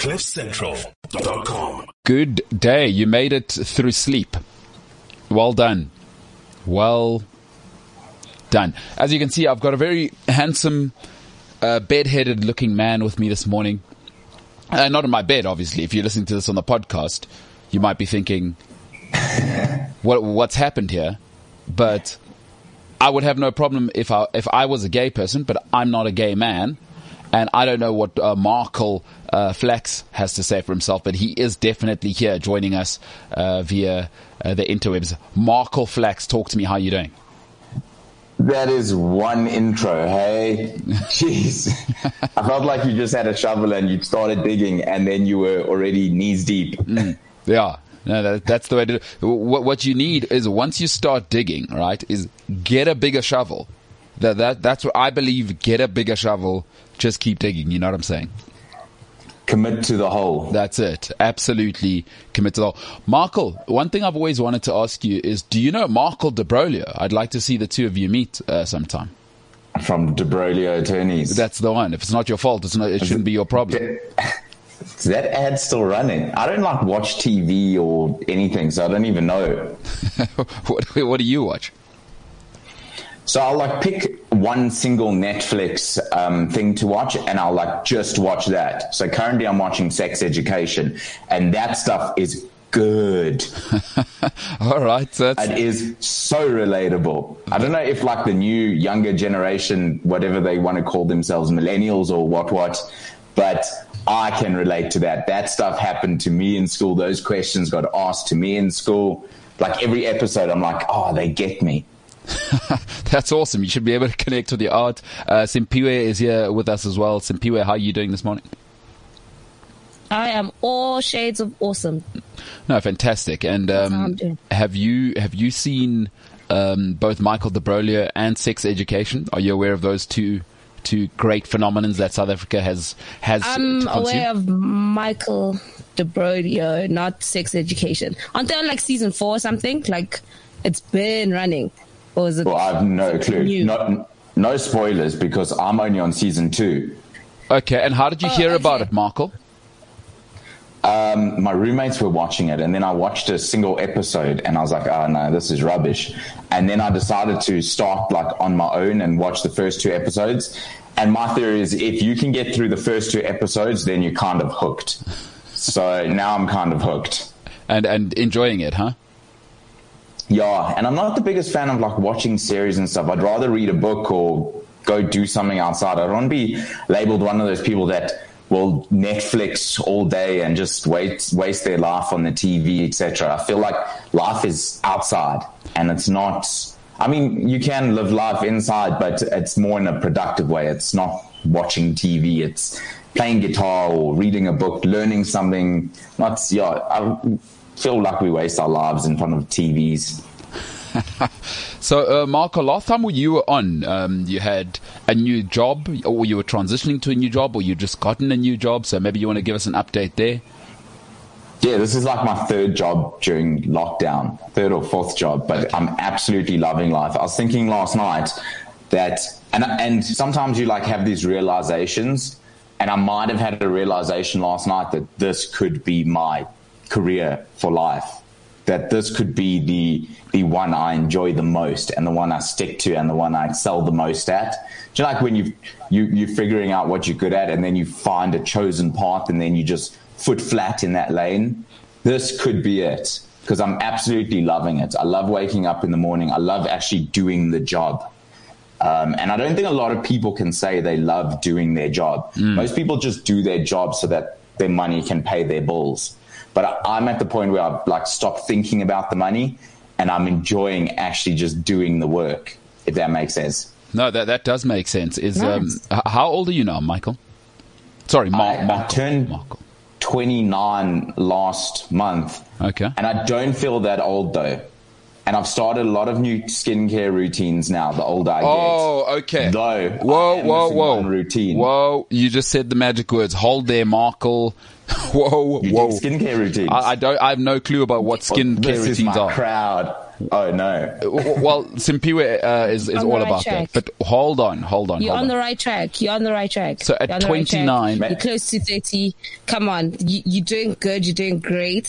CliffCentral.com. Good day. You made it through sleep. Well done. Well done. As you can see, I've got a very handsome, bed-headed looking man with me this morning. Not in my bed, obviously. If you're listening to this on the podcast, you might be thinking, what's happened here? But I would have no problem if I was a gay person, but I'm not a gay man. And I don't know what Markel Flax has to say for himself, but he is definitely here joining us via the interwebs. Markel Flax, talk to me. How are you doing? That is one intro, hey? Jeez. I felt like you just had a shovel and you started digging and then you were already knees deep. Yeah. No, that's the way to do it. What you need is, once you start digging, right, is get a bigger shovel. That's what I believe. Get a bigger shovel. Just keep digging. You know what I'm saying? Commit to the hole. That's it. Absolutely commit to the hole. Markel, one thing I've always wanted to ask you is, do you know Markel de Broglie? I'd like to see the two of you meet sometime. From de Broglie Attorneys. That's the one. If it's not your fault, it shouldn't be your problem. Is that ad still running? I don't watch TV or anything, so I don't even know. What do you watch? So I'll pick one single Netflix thing to watch, and I'll just watch that. So currently I'm watching Sex Education, and that stuff is good. All right. It is so relatable. I don't know if the new younger generation, whatever they want to call themselves, millennials or what, but I can relate to that. That stuff happened to me in school. Those questions got asked to me in school. Every episode, I'm oh, they get me. That's awesome. You should be able to connect with your art. Simpiwe is here with us as well. Simpiwe, how are you doing this morning? I am all shades of awesome. No, fantastic. And have you seen both Michael de Broglie and Sex Education? Are you aware of those two great phenomenons that South Africa has I'm aware of Michael de Broglie, not Sex Education. Aren't they on season 4 or something? It's been running. Or is it? Well, I have no clue. No spoilers, because I'm only on season 2. Okay, and how did you hear about it, Michael? My roommates were watching it, and then I watched a single episode, and I was oh no, this is rubbish. And then I decided to start on my own and watch the first 2 episodes. And my theory is, if you can get through the first 2 episodes, then you're kind of hooked. So now I'm kind of hooked. And enjoying it, huh? Yeah, and I'm not the biggest fan of watching series and stuff. I'd rather read a book or go do something outside. I don't want to be labeled one of those people that will Netflix all day and just waste their life on the TV, etc. I feel like life is outside, and it's not. I mean, you can live life inside, but it's more in a productive way. It's not watching TV. It's playing guitar or reading a book, learning something. I feel like we waste our lives in front of TVs. So, Marco, last time you were on, you had a new job, or you were transitioning to a new job, or you just gotten a new job. So maybe you want to give us an update there. Yeah, this is my 3rd job during lockdown, 3rd or 4th job, but okay. I'm absolutely loving life. I was thinking last night that, and sometimes you have these realizations, and I might have had a realization last night that this could be my career for life, that this could be the one I enjoy the most, and the one I stick to, and the one I excel the most at. Do you when you're figuring out what you're good at, and then you find a chosen path, and then you just foot flat in that lane? This could be it, because I'm absolutely loving it. I love waking up in the morning. I love actually doing the job. And I don't think a lot of people can say they love doing their job. Most people just do their job so that their money can pay their bills. But I'm at the point where I've stopped thinking about the money, and I'm enjoying actually just doing the work, if that makes sense. No, that does make sense. Nice. How old are you now, Michael? Sorry, I turned 29 last month. Okay. And I don't feel that old, though. And I've started a lot of new skincare routines now, the older I get. Oh, okay. Though, whoa. routine. Whoa, you just said the magic words. Hold there, Michael. Whoa. Skincare routines. I have no clue about what skincare routines is my are. Crowd. Oh no. Well, Simpiwe is all about that. But hold on. You're on the right track. So at 29, you're close to 30. Come on, you're doing good. You're doing great.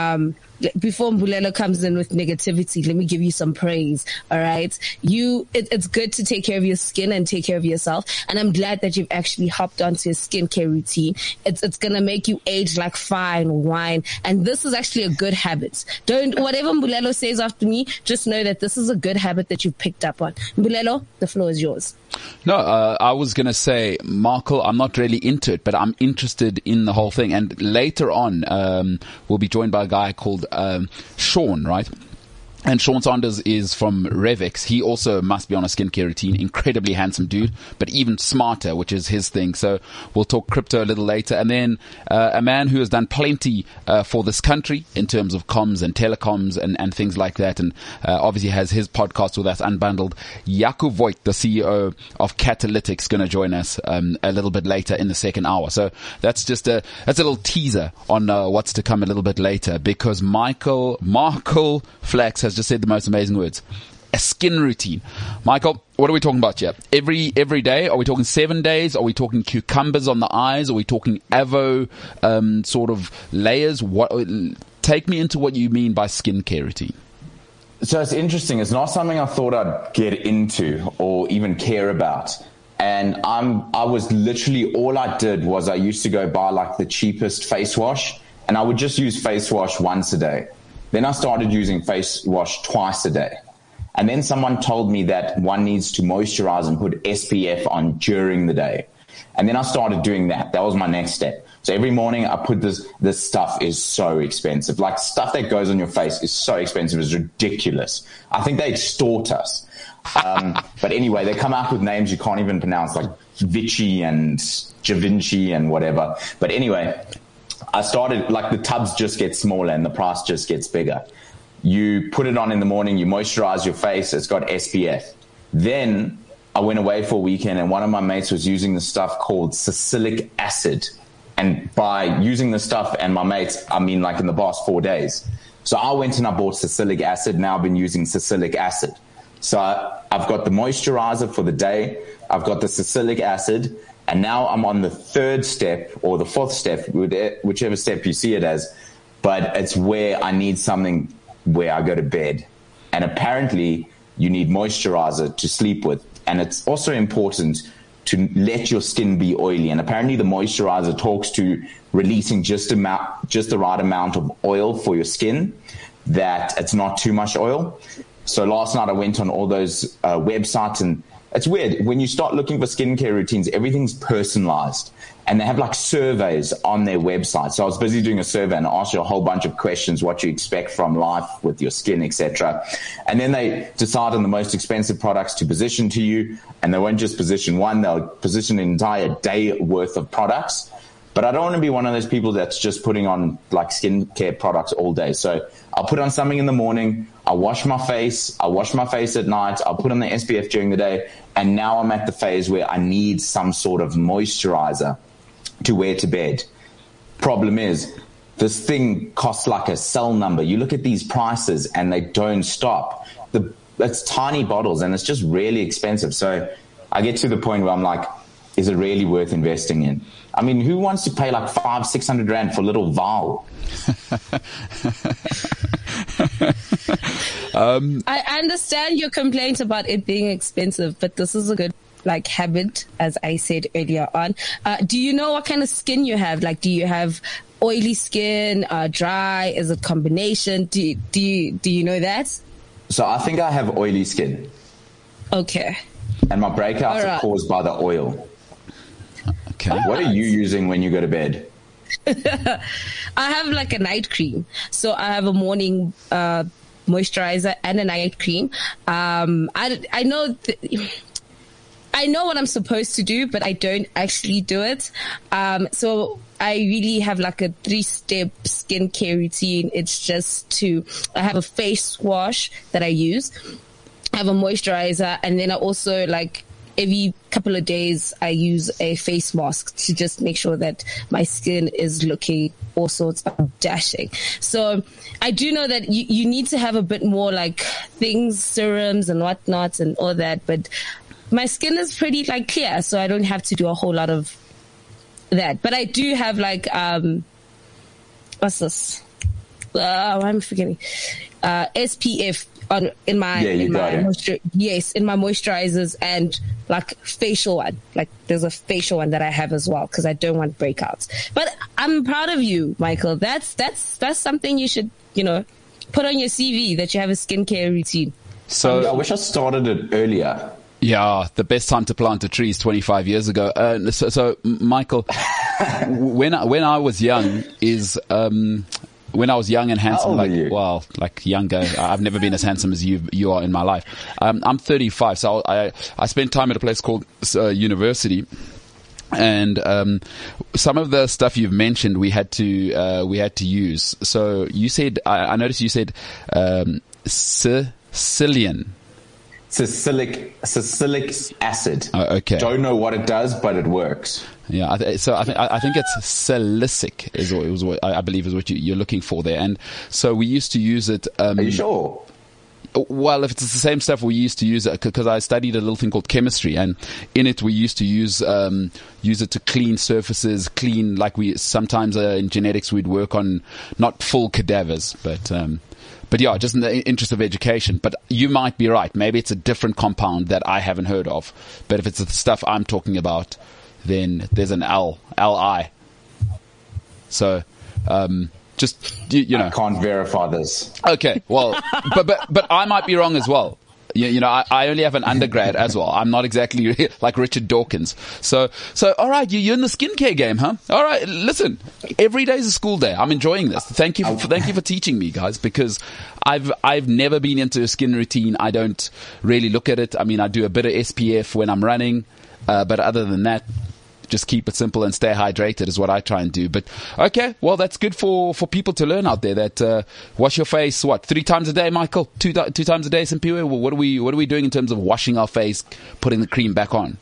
Before Mbulelo comes in with negativity, let me give you some praise. All right. It's good to take care of your skin and take care of yourself. And I'm glad that you've actually hopped onto a skincare routine. It's going to make you age like fine wine. And this is actually a good habit. Whatever Mbulelo says after me, just know that this is a good habit that you've picked up on. Mbulelo, the floor is yours. No, I was going to say, Markle, I'm not really into it, but I'm interested in the whole thing. And later on, we'll be joined by a guy called Sean, right? And Sean Saunders is from Revix. He also must be on a skincare routine. Incredibly handsome dude, but even smarter, which is his thing. So we'll talk crypto a little later. And then a man who has done plenty for this country in terms of comms and telecoms and things like that. And obviously has his podcast with us, Unbundled. Jaco Voigt, the CEO of Catalytics, going to join us a little bit later in the second hour. So that's just that's a little teaser on what's to come a little bit later, because Markle Flax has just said the most amazing words. A skin routine. Michael, what are we talking about here? Every day? Are we talking 7 days? Are we talking cucumbers on the eyes? Are we talking avo sort of layers? Take me into what you mean by skincare routine. So it's interesting. It's not something I thought I'd get into or even care about. And I was literally, all I did was I used to go buy like the cheapest face wash, and I would just use face wash once a day. Then I started using face wash twice a day. And then someone told me that one needs to moisturize and put SPF on during the day. And then I started doing that. That was my next step. So every morning I put this stuff is so expensive. Like stuff that goes on your face is so expensive. It's ridiculous. I think they extort us. But anyway, they come out with names you can't even pronounce, like Vichy and Givenchy and whatever. But anyway, I started, like, the tubs just get smaller and the price just gets bigger. You put it on in the morning, you moisturize your face, it's got SPF. Then I went away for a weekend and one of my mates was using the stuff called salicylic acid. And by using the stuff and my mates, I mean like in the past 4 days. So I went and I bought salicylic acid. Now I've been using salicylic acid. So I've got the moisturizer for the day. I've got the salicylic acid. And now I'm on the third step or the fourth step, whichever step you see it as. But it's where I need something where I go to bed. And apparently you need moisturizer to sleep with. And it's also important to let your skin be oily. And apparently the moisturizer talks to releasing just the right amount of oil for your skin, that it's not too much oil. So last night I went on all those websites, and it's weird. When you start looking for skincare routines, everything's personalized. And they have like surveys on their website. So I was busy doing a survey and asked you a whole bunch of questions, what you expect from life with your skin, etc. And then they decide on the most expensive products to position to you. And they won't just position one, they'll position an entire day worth of products. But I don't want to be one of those people that's just putting on like skincare products all day. So I'll put on something in the morning, I'll wash my face at night, I'll put on the SPF during the day. And now I'm at the phase where I need some sort of moisturizer to wear to bed. Problem is, this thing costs like a cell number. You look at these prices and they don't stop. It's tiny bottles and it's just really expensive. So I get to the point where I'm like, is it really worth investing in? I mean, who wants to pay like 500-600 rand for a little vial? I understand your complaint about it being expensive, but this is a good habit, as I said earlier on. Do you know what kind of skin you have? Like, do you have oily skin, dry? Is it combination? Do you know that? So I think I have oily skin. Okay. And my breakouts are caused by the oil. Okay. What are you using when you go to bed? I have like a night cream. So I have a morning moisturizer and a night cream. I know I know what I'm supposed to do, but I don't actually do it. So I really have like a 3-step skincare routine. It's just I have a face wash that I use. I have a moisturizer, and then I also every couple of days I use a face mask to just make sure that my skin is looking all sorts of dashing. So I do know that you need to have a bit more like things, serums and whatnot and all that, but my skin is pretty like clear, so I don't have to do a whole lot of that. But I do have like, what's this? I'm forgetting. SPF in my moisturizers and like facial one. Like there's a facial one that I have as well because I don't want breakouts. But I'm proud of you, Michael. That's something you should, put on your CV, that you have a skincare routine. So I wish I started it earlier. Yeah, the best time to plant a tree is 25 years ago. So Michael, when I was young when I was young and handsome, like younger, I've never been as handsome as you are in my life. I'm 35, so I spent time at a place called university. And some of the stuff you've mentioned, we had to use. So you said, I noticed you said Sicilian. Salicylic acid. Oh, okay. Don't know what it does, but it works. Yeah, I think it's salicic is what I believe is what you're looking for there. And so we used to use it. Are you sure? Well, if it's the same stuff, we used to use it because I studied a little thing called chemistry, and in it we used to use it to clean surfaces, like we sometimes in genetics we'd work on not full cadavers, but yeah, just in the interest of education. But you might be right. Maybe it's a different compound that I haven't heard of. But if it's the stuff I'm talking about, then there's an Li. So, just, I can't verify this. Okay. Well, but I might be wrong as well. I only have an undergrad as well. I'm not exactly like Richard Dawkins. So, all right, you're in the skincare game, huh? All right, listen, every day is a school day. I'm enjoying this. Thank you for teaching me, guys, because I've never been into a skin routine. I don't really look at it. I mean, I do a bit of SPF when I'm running, but other than that, just keep it simple and stay hydrated is what I try and do. But okay, well, that's good for people to learn out there that wash your face 3 times a day, Michael? 2 times a day, Simpiwe? Well, what are we doing in terms of washing our face, putting the cream back on?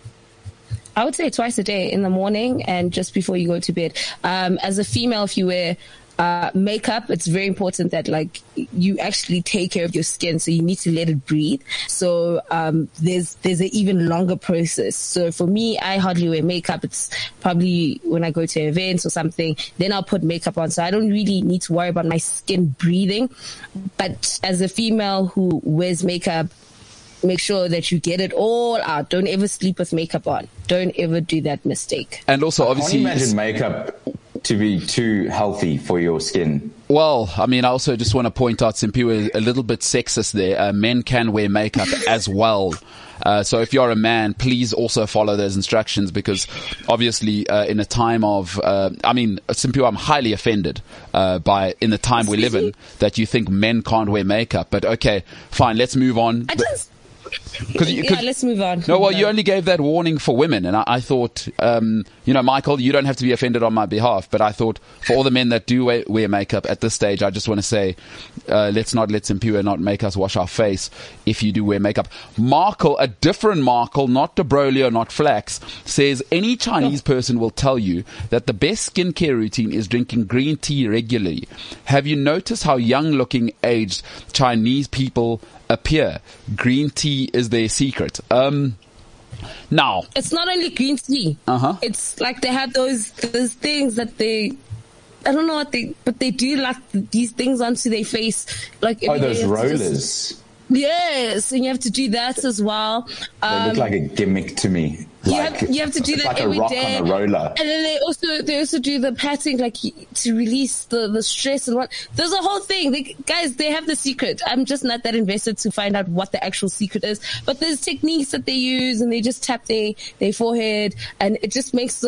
I would say twice a day, in the morning and just before you go to bed. As a female, if you wear makeup, it's very important that like you actually take care of your skin, so you need to let it breathe. So there's an even longer process. So for me, I hardly wear makeup. It's probably when I go to events or something, then I'll put makeup on. So I don't really need to worry about my skin breathing. But as a female who wears makeup, make sure that you get it all out. Don't ever sleep with makeup on. Don't ever do that mistake. And also, obviously, I can't imagine makeup to be too healthy for your skin. Well, I mean, I also just want to point out, Simpiwe, a little bit sexist there. Men can wear makeup as well. So if you're a man, please also follow those instructions, because obviously in a time of, Simpiwe, I'm highly offended by in the time we live in that you think men can't wear makeup. But okay, fine, let's move on. Let's move on. No, well, you only gave that warning for women, and I thought, Michael, you don't have to be offended on my behalf, but I thought for all the men that do wear makeup at this stage, I just want to say, let's not let Simpiwe not make us wash our face if you do wear makeup. Markle, a different Markle, not Debrolio, not Flax, says any Chinese person will tell you that the best skincare routine is drinking green tea regularly. Have you noticed how young-looking, aged Chinese people appear? Green tea is their secret. Now, it's not only green tea. It's like they have those things that I don't know what but they do like these things onto their face. Like those rollers. Yes, and you have to do that as well. They look like a gimmick to me. You have to do that like every a rock day. On a roller. And then they also do the patting, like to release the stress and what. There's a whole thing. They have the secret. I'm just not that invested to find out what the actual secret is. But there's techniques that they use, and they just tap their forehead, and it just makes them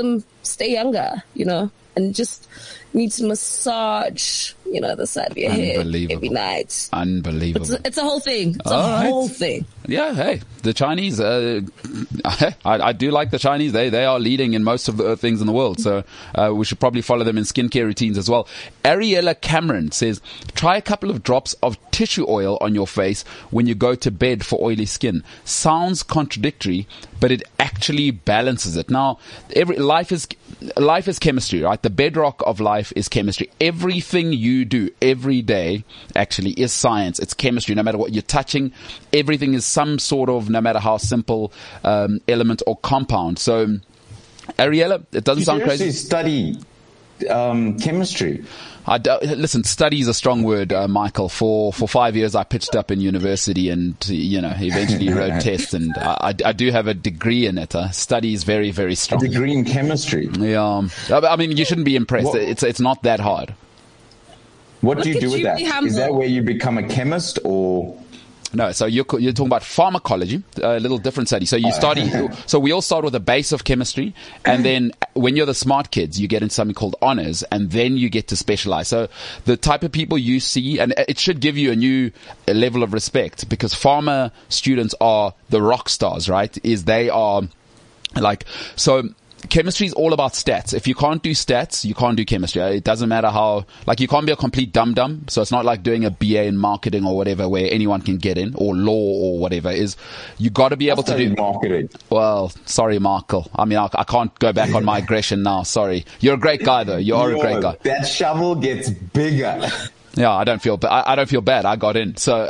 stay younger, and just need to massage, the side of your head every night. Unbelievable. It's a whole thing. It's a whole thing. Yeah, hey, the Chinese, I do like the Chinese. They are leading in most of the things in the world. So we should probably follow them in skincare routines as well. Ariella Cameron says, try a couple of drops of tissue oil on your face when you go to bed for oily skin. Sounds contradictory, but it actually balances it. Now, life is chemistry, right? The bedrock of life is chemistry. Everything you do every day actually is science. It's chemistry. No matter what you're touching, everything is some sort of, no matter how simple, element or compound. So, Ariella, it doesn't sound crazy. You study chemistry. Listen, study is a strong word, Michael. For 5 years, I pitched up in university and, eventually wrote tests, and I do have a degree in it. Study is very, very strong. A degree in chemistry? Yeah. I mean, you shouldn't be impressed. It's not that hard. What do you do with that? Is that where you become a chemist, or? No, so you're talking about pharmacology, a little different study. So so we all start with a base of chemistry, and then when you're the smart kids, you get into something called honors, and then you get to specialize. So the type of people you see, and it should give you a new level of respect, because pharma students are the rock stars, right? They are so chemistry is all about stats. If you can't do stats, you can't do chemistry. It doesn't matter how, you can't be a complete dum-dum. So it's not like doing a BA in marketing or whatever where anyone can get in, or law or whatever. You got to be able to do marketing. Well, sorry, Markle. I mean, I can't go back on my aggression now. Sorry. You're a great guy though. You are a great guy. That shovel gets bigger. Yeah, I don't feel bad. I got in. So,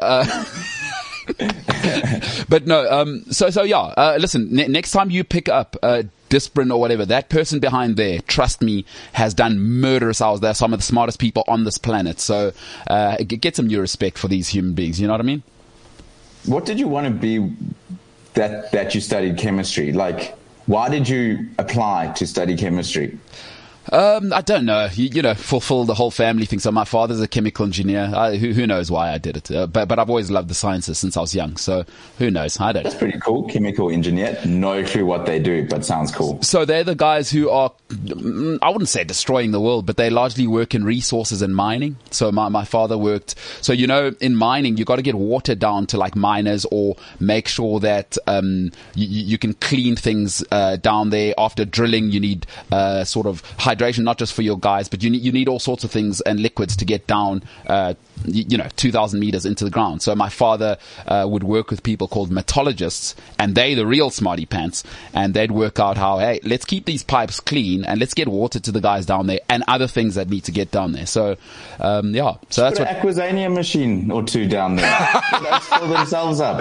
but no, listen, next time you pick up, Disprin or whatever, that person behind there, trust me, has done murderous hours. They're some of the smartest people on this planet. So, get some new respect for these human beings. You know what I mean? What did you want to be that you studied chemistry? Why did you apply to study chemistry? I don't know. Fulfill the whole family thing. So my father's a chemical engineer. Who knows why I did it? But I've always loved the sciences since I was young. So who knows? I don't know. That's pretty cool. Chemical engineer. No clue what they do, but sounds cool. So they're the guys who are, I wouldn't say destroying the world, but they largely work in resources and mining. So my father worked. So, in mining, you got to get water down to miners, or make sure that, you can clean things, down there. After drilling, you need, sort of hydration, not just for your guys, but you need all sorts of things and liquids to get down, 2,000 meters into the ground. So my father would work with people called metallurgists, and they the real smarty pants, and they'd work out how, hey, let's keep these pipes clean and let's get water to the guys down there and other things that need to get down there. So, so that's what. Aquazania machine or two down there. Let's fill themselves up.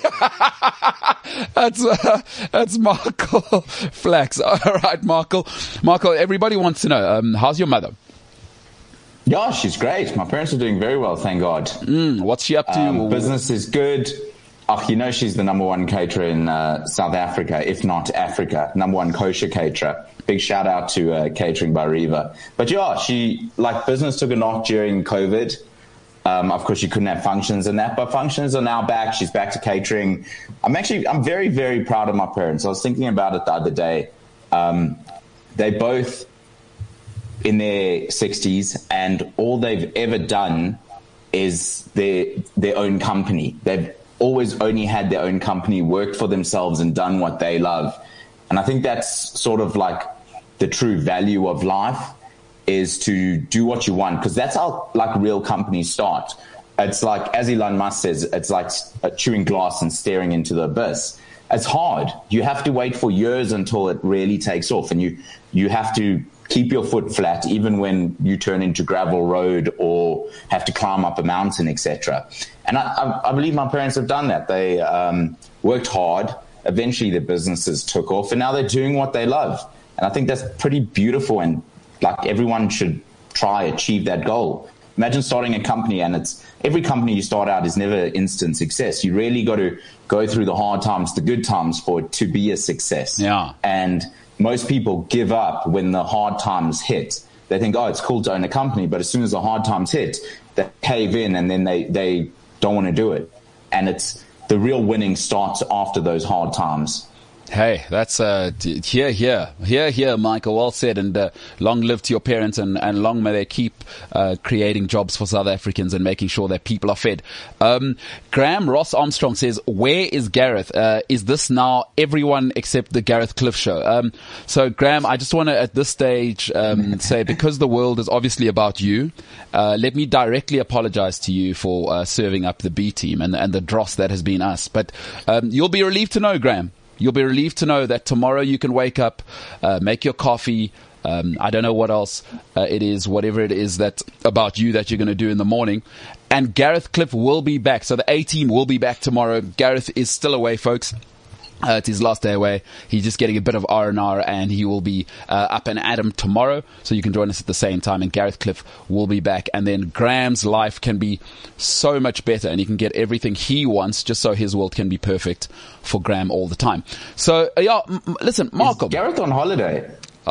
That's Markle Flax. All right, Markle, everybody wants to know, how's your mother? Yeah, she's great. My parents are doing very well, thank God. What's she up to? Business is good. She's the number one caterer in South Africa, if not Africa. Number one kosher caterer. Big shout out to Catering by Riva. But yeah, business took a knock during COVID. Of course, she couldn't have functions and that, but functions are now back. She's back to catering. I'm very, very proud of my parents. I was thinking about it the other day. They both in their 60s, and all they've ever done is their own company. They've always only had their own company, worked for themselves and done what they love. And I think that's sort of the true value of life, is to do what you want, because that's how real companies start. It's as Elon Musk says, it's like chewing glass and staring into the abyss. It's hard. You have to wait for years until it really takes off, and you have to keep your foot flat even when you turn into gravel road or have to climb up a mountain, etc. And I believe my parents have done that. They worked hard. Eventually their businesses took off, and now they're doing what they love. And I think that's pretty beautiful, and everyone should try achieve that goal. Imagine starting a company, and every company you start out is never instant success. You really got to go through the hard times, the good times, for it to be a success. Yeah. And most people give up when the hard times hit. They think, it's cool to own a company, but as soon as the hard times hit, they cave in, and then they don't want to do it. And the real winning starts after those hard times. Hey, that's here, Michael. Well said, and long live to your parents, and long may they keep creating jobs for South Africans and making sure that people are fed. Graham Ross Armstrong says, "Where is Gareth? Is this now everyone except the Gareth Cliff show?" So, Graham, I just want to at this stage say, because the world is obviously about you, let me directly apologize to you for serving up the B team and the dross that has been us. But you'll be relieved to know, Graham. You'll be relieved to know that tomorrow you can wake up, make your coffee. I don't know what else it is, whatever it is that's about you that you're going to do in the morning. And Gareth Cliff will be back. So the A team will be back tomorrow. Gareth is still away, folks. It's his last day away. He's just getting a bit of R&R, and he will be up and at 'em tomorrow. So you can join us at the same time, and Gareth Cliff will be back. And then Graham's life can be so much better, and he can get everything he wants just so his world can be perfect for Graham all the time. So, listen, Marco. Is Gareth on holiday?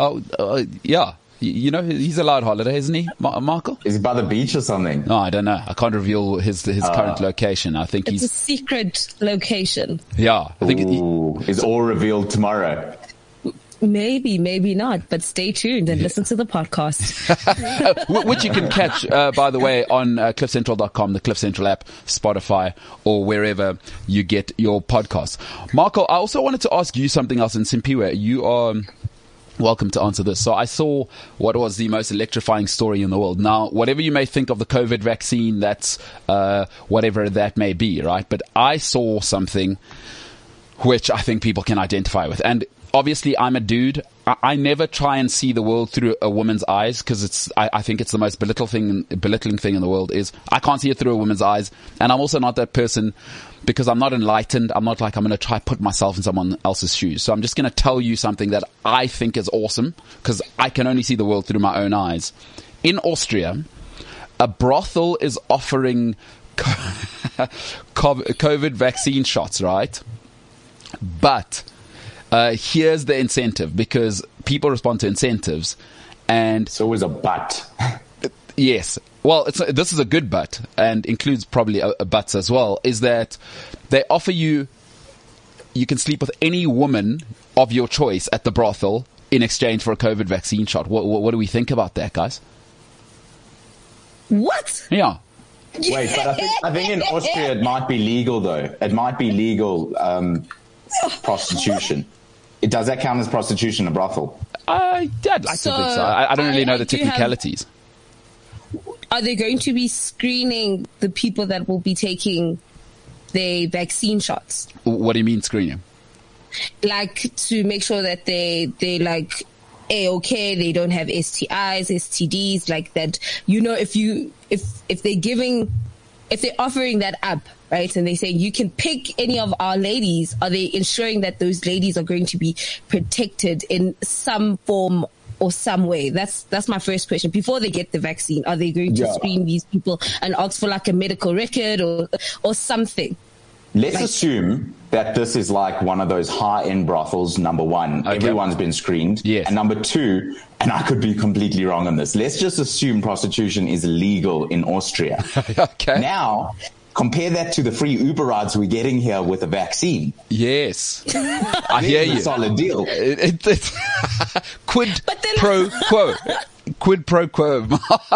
Yeah. You know, he's allowed holiday, isn't he, Marco? Is he by the beach or something? No, I don't know. I can't reveal his current location. I think it's a secret location. Yeah. I think it's all revealed tomorrow. Maybe, maybe not, but stay tuned and listen to the podcast. Which you can catch, by the way, on cliffcentral.com, the Cliff Central app, Spotify, or wherever you get your podcasts. Marco, I also wanted to ask you something else. In Simpiwe, you are welcome to answer this. So I saw what was the most electrifying story in the world. Now, whatever you may think of the COVID vaccine, that's whatever that may be, right? But I saw something which I think people can identify with. And obviously, I'm a dude. I never try and see the world through a woman's eyes, because I think it's the most belittling thing in the world. Is I can't see it through a woman's eyes. And I'm also not that person, because I'm not enlightened. I'm not like I'm going to try put myself in someone else's shoes. So I'm just going to tell you something that I think is awesome, because I can only see the world through my own eyes. In Austria, a brothel is offering COVID vaccine shots, right? But here's the incentive, because people respond to incentives, and it's always a but. Yes. Well, this is a good but, and includes probably a buts as well, is that they offer you can sleep with any woman of your choice at the brothel in exchange for a COVID vaccine shot. What do we think about that, guys? What? Yeah. Wait, but I think in Austria it might be legal, though. It might be legal prostitution. Does that count as prostitution, a brothel? I'd like to think so. I don't really know the technicalities. Are they going to be screening the people that will be taking the vaccine shots? What do you mean screening? Like, to make sure that they like A-okay, they don't have STIs, STDs, like that. You know, if they're offering that up, right, and they say you can pick any of our ladies, are they ensuring that those ladies are going to be protected in some form or some way? That's my first question. Before they get the vaccine, are they going to screen these people and ask for like a medical record or something? Let's assume that this is like one of those high-end brothels, number one. Okay. Everyone's been screened. Yes. And number two, and I could be completely wrong on this, let's just assume prostitution is legal in Austria. Okay. Now, compare that to the free Uber rides we're getting here with a vaccine. Yes. I hear you. Solid deal. It's quid pro quo. Quid pro quo.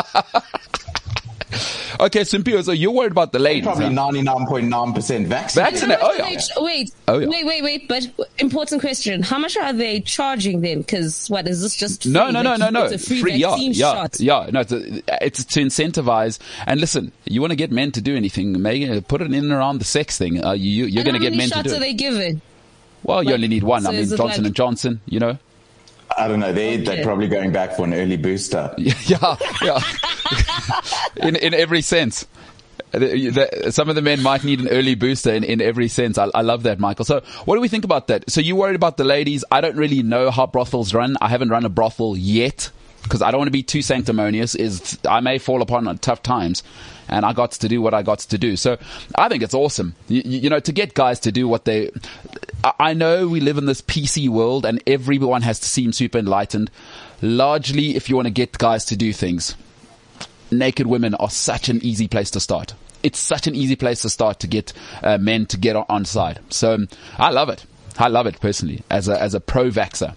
Okay, Simpiwe, so you're worried about the ladies. Probably 99.9% vaccinated. Oh, yeah. Wait. But important question. How much are they charging them? Because what, is this just free? No. It's a free vaccine shot. Yeah. No, it's to incentivize. And listen, you want to get men to do anything, put it in and around the sex thing. You're going to get men to do it. How many shots are they giving? Well, you only need one. So Johnson & Johnson, you know. I don't know. They're probably going back for an early booster. Yeah. in every sense. Some of the men might need an early booster in every sense. I love that, Michael. So what do we think about that? So you're worried about the ladies. I don't really know how brothels run. I haven't run a brothel yet, because I don't want to be too sanctimonious. I may fall upon tough times, and I got to do what I got to do. So I think it's awesome. You know, to get guys to do what they... I know we live in this PC world and everyone has to seem super enlightened. Largely, if you want to get guys to do things, naked women are such an easy place to start. It's such an easy place to start to get men to get on side. So I love it. I love it personally as a pro-vaxxer.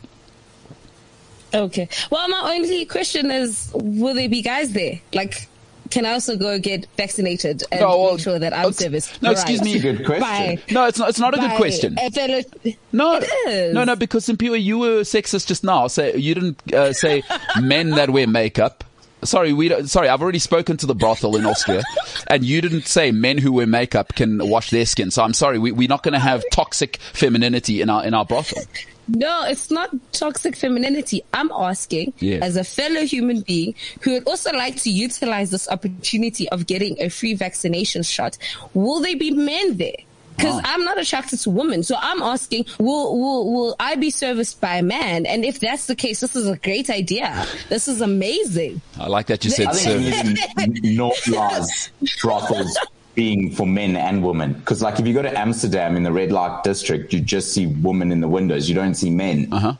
Okay. Well, my only question is, will there be guys there? Like, can I also go get vaccinated and make sure that I'm serviced? No, excuse me. That's a good question. No, it's not. It's not a good question. No, it is. No, because Simpiwe, you were sexist just now. So you didn't say men that wear makeup. Sorry, I've already spoken to the brothel in Austria, and you didn't say men who wear makeup can wash their skin. So I'm sorry, we're not going to have toxic femininity in our brothel. No, it's not toxic femininity. I'm asking, as a fellow human being who would also like to utilize this opportunity of getting a free vaccination shot, will there be men there? Because I'm not attracted to women. So I'm asking, will I be serviced by a man? And if that's the case, this is a great idea. This is amazing. I like that you said I think we need to normalize brothels being for men and women. Because like if you go to Amsterdam in the red light district, you just see women in the windows. You don't see men. Uh-huh.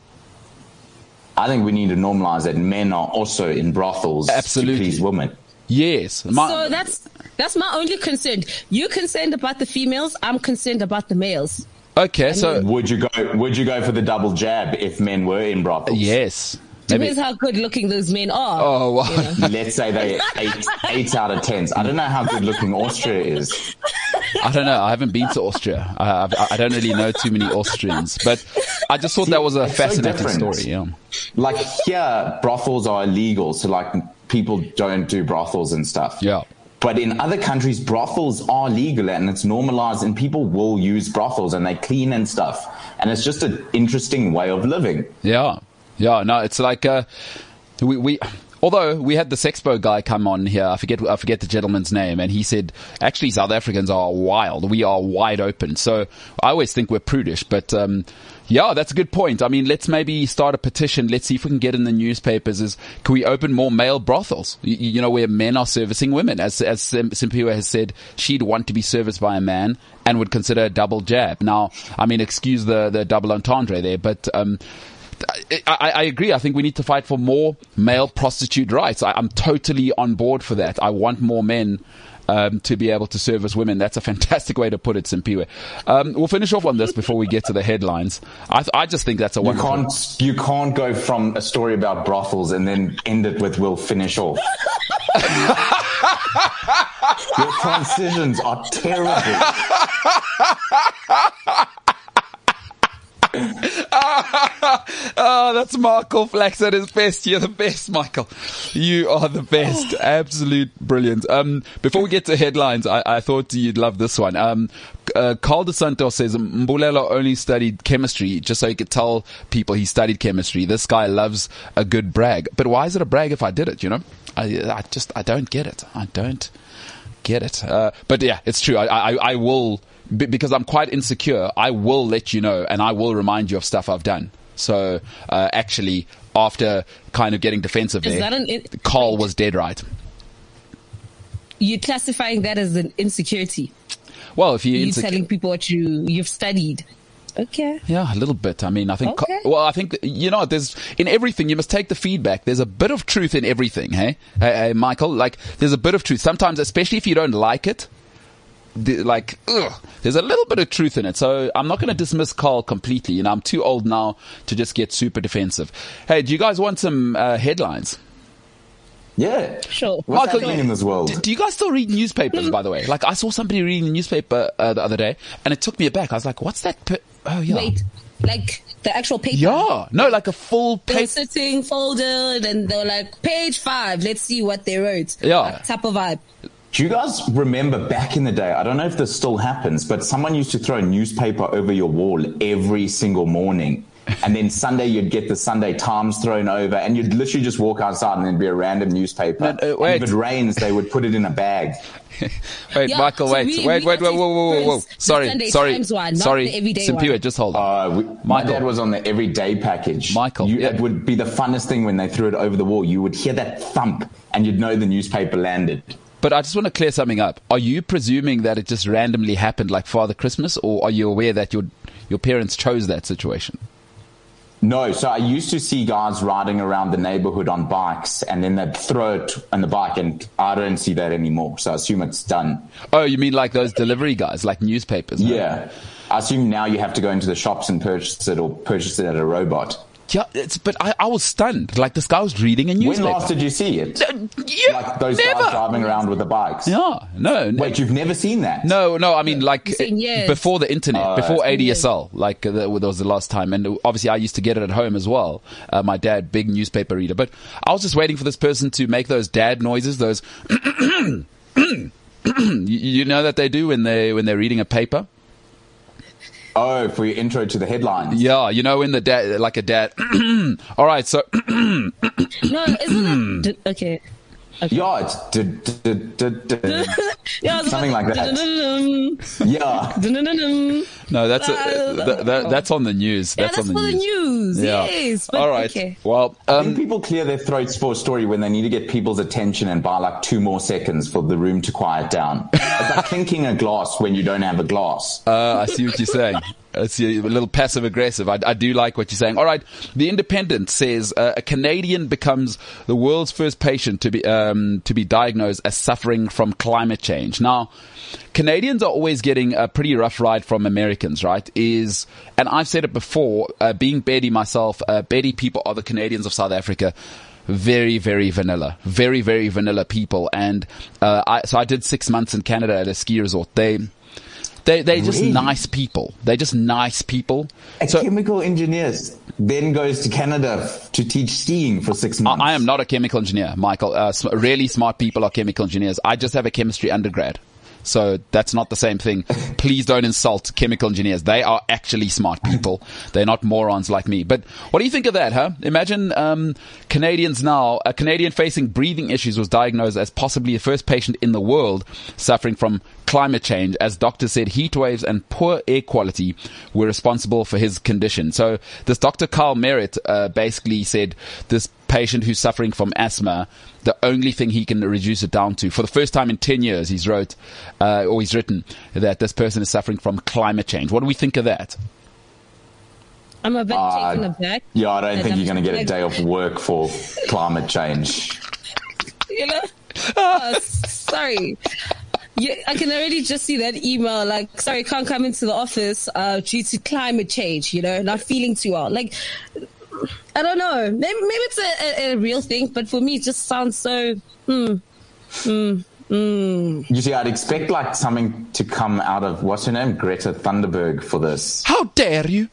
I think we need to normalize that men are also in brothels to please women. Yes. So that's my only concern. You're concerned about the females. I'm concerned about the males. Okay, so would you go for the double jab if men were in brothels? Yes. Depends how good looking those men are. Oh, wow. You know? Let's say they 8 out of 10s. I don't know how good looking Austria is. I don't know. I haven't been to Austria. I don't really know too many Austrians, but I just thought that was a fascinating story. Yeah. Like here, brothels are illegal, so like people don't do brothels and stuff. Yeah. But in other countries, brothels are legal and it's normalized, and people will use brothels and they clean and stuff. And it's just an interesting way of living. Yeah. Yeah, no, it's like although we had the Sexpo guy come on here, I forget the gentleman's name, and he said actually South Africans are wild. We are wide open. So I always think we're prudish, but yeah, that's a good point. I mean, let's maybe start a petition. Let's see if we can get in the newspapers. Can we open more male brothels? You know, where men are servicing women. As Simpiwe has said, she'd want to be serviced by a man and would consider a double jab. Now, I mean, excuse the double entendre there, but I agree. I think we need to fight for more male prostitute rights. I'm totally on board for that. I want more men to be able to service women. That's a fantastic way to put it, Simpiwe. We'll finish off on this before we get to the headlines. I just think that's a wonderful... You can't go from a story about brothels and then end it with "we'll finish off." Your transitions are terrible. Oh, that's Michael Flax at his best. You're the best, Michael. You are the best. Absolute brilliant. Before we get to headlines, I thought you'd love this one. Carl De Santos says Mbulelo only studied chemistry just so he could tell people he studied chemistry. This guy loves a good brag. But why is it a brag if I did it, you know? I don't get it. I don't get it. But yeah, it's true. I will... Because I'm quite insecure, I will let you know and I will remind you of stuff I've done. So, actually, after kind of getting defensive Carl was dead right. You're classifying that as an insecurity. Well, if you're telling people what you've studied. Okay. Yeah, a little bit. I mean, I think, I think, you know, there's, in everything, you must take the feedback. There's a bit of truth in everything, hey, Michael? Like, there's a bit of truth. Sometimes, especially if you don't like it, there's a little bit of truth in it. So I'm not going to dismiss Carl completely. You know, I'm too old now to just get super defensive. Hey, do you guys want some headlines? Yeah. Sure. What's happening in this world? Do you guys still read newspapers, by the way? Like, I saw somebody reading the newspaper the other day, and it took me aback. I was like, what's that? Oh, yeah. Wait, like the actual paper? Yeah. No, like a full paper. They're sitting folded, and they're like, page 5, let's see what they wrote. Yeah. Like, type of vibe. Do you guys remember back in the day, I don't know if this still happens, but someone used to throw a newspaper over your wall every single morning. And then Sunday you'd get the Sunday Times thrown over and you'd literally just walk outside and there'd be a random newspaper. And if it rains, they would put it in a bag. Wait, yeah, Michael, so wait, whoa. Sorry. Simpiwe, just hold on. My dad was on the everyday package. Michael. It would be the funnest thing when they threw it over the wall. You would hear that thump and you'd know the newspaper landed. But I just want to clear something up. Are you presuming that it just randomly happened like Father Christmas, or are you aware that your parents chose that situation? No, so I used to see guys riding around the neighborhood on bikes and then they'd throw it on the bike, and I don't see that anymore. So I assume it's done. Oh, you mean like those delivery guys, like newspapers? Yeah. I assume now you have to go into the shops and purchase it, or purchase it at a robot. Yeah, but I was stunned. Like, this guy was reading a newspaper. When last did you see it? Like those guys driving around with the bikes. Yeah, no. Wait, you've never seen that? No. I mean, like, yes. before the internet, before ADSL, like, that was the last time. And obviously, I used to get it at home as well. My dad, big newspaper reader. But I was just waiting for this person to make those dad noises, those you know that they do when they're reading a paper. Oh, for your intro to the headlines. Yeah, you know, when the dad, like a dad. All right, so. No, isn't it? Okay. Yeah, it's something like that. Yeah. No, that's on the news. That's on the news. Yeah. Yes. All right. Okay. Well, I think people clear their throats for a story when they need to get people's attention and buy like 2 more seconds for the room to quiet down. It's like clinking a glass when you don't have a glass. I see what you're saying. It's a little passive aggressive. I do like what you're saying. All right. The Independent says a Canadian becomes the world's first patient to be diagnosed as suffering from climate change. Now, Canadians are always getting a pretty rough ride from Americans, right? And I've said it before, being Betty myself, Betty people are the Canadians of South Africa. Very, very vanilla. Very, very vanilla people. And so I did 6 months in Canada at a ski resort. They're just Really? nice people. They're just nice people. A chemical engineer then goes to Canada to teach skiing for 6 months. I am not a chemical engineer, Michael. Really smart people are chemical engineers. I just have a chemistry undergrad. So that's not the same thing. Please don't insult chemical engineers. They are actually smart people. They're not morons like me. But what do you think of that, huh? Imagine Canadians now, a Canadian facing breathing issues was diagnosed as possibly the first patient in the world suffering from climate change, as doctors said heat waves and poor air quality were responsible for his condition. So this Dr. Carl Merritt basically said this patient who's suffering from asthma, the only thing he can reduce it down to, for the first time in 10 years, he's written that this person is suffering from climate change. What do we think of that? I'm a bit taken aback. Yeah, I don't think you're going to get a day off work for climate change. You know? Sorry. Yeah, I can already just see that email, like, sorry, can't come into the office due to climate change, you know, not feeling too well. Like, I don't know. Maybe it's a real thing, but for me, it just sounds so. You see, I'd expect like something to come out of, what's her name, Greta Thunberg, for this. How dare you?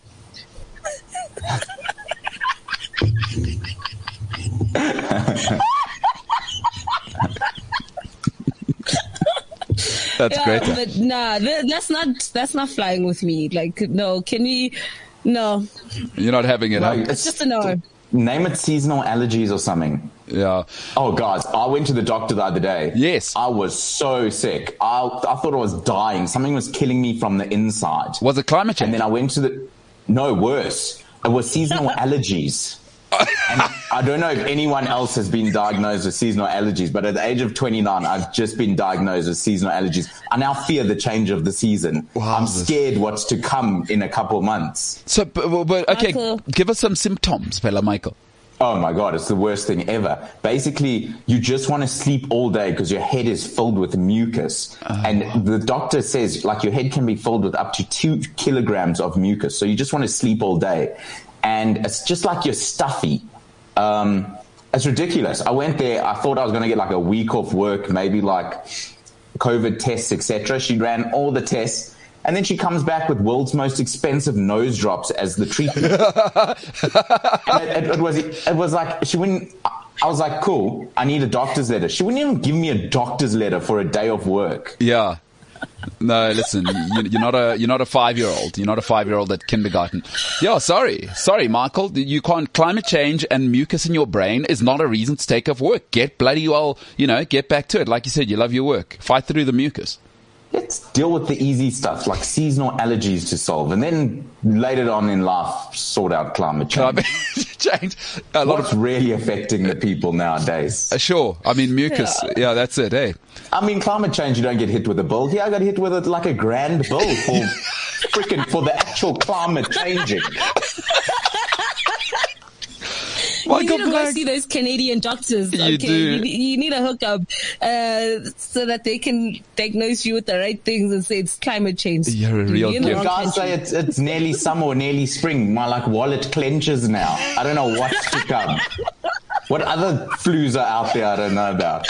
That's great. But nah, that's not flying with me. Like, no, can we? No. You're not having it, huh? It's just a no. Name it seasonal allergies or something. Yeah. Oh, guys, I went to the doctor the other day. Yes. I was so sick. I thought I was dying. Something was killing me from the inside. Was it climate change? And then I went to no, worse. It was seasonal allergies. And I don't know if anyone else has been diagnosed with seasonal allergies, but at the age of 29, I've just been diagnosed with seasonal allergies. I now fear the change of the season. Wow, I'm scared what's to come in a couple of months. So, but okay, Michael. give us some symptoms, fella Michael. Oh my God, it's the worst thing ever. Basically, you just want to sleep all day because your head is filled with mucus. And the doctor says, like, your head can be filled with up to 2 kilograms of mucus. So you just want to sleep all day. And it's just like you're stuffy. It's ridiculous. I went there. I thought I was going to get like a week off work, maybe like COVID tests, etc. She ran all the tests. And then she comes back with world's most expensive nose drops as the treatment. And it was like, she wouldn't, I was like, cool, I need a doctor's letter. She wouldn't even give me a doctor's letter for a day of work. Yeah. No, listen, you're not a 5-year-old. You're not a 5-year-old at kindergarten. Yeah, sorry, Michael. You can't. Climate change and mucus in your brain is not a reason to take off work. Get bloody well, get back to it. Like you said, you love your work. Fight through the mucus. Let's deal with the easy stuff like seasonal allergies to solve, and then later on in life sort out climate change. What's really affecting the people nowadays? Sure. I mean, mucus. Yeah, that's it, eh? I mean, climate change, you don't get hit with a bill. Here I got hit with like a grand bill for the actual climate changing. I you got need to go black. see those Canadian doctors. You do. You need a hookup, so that they can diagnose you with the right things and say it's climate change. You're a real in the gift. wrong Guys country. say it's nearly summer or nearly spring. My wallet clenches now. I don't know what's to come. What other flus are out there I don't know about?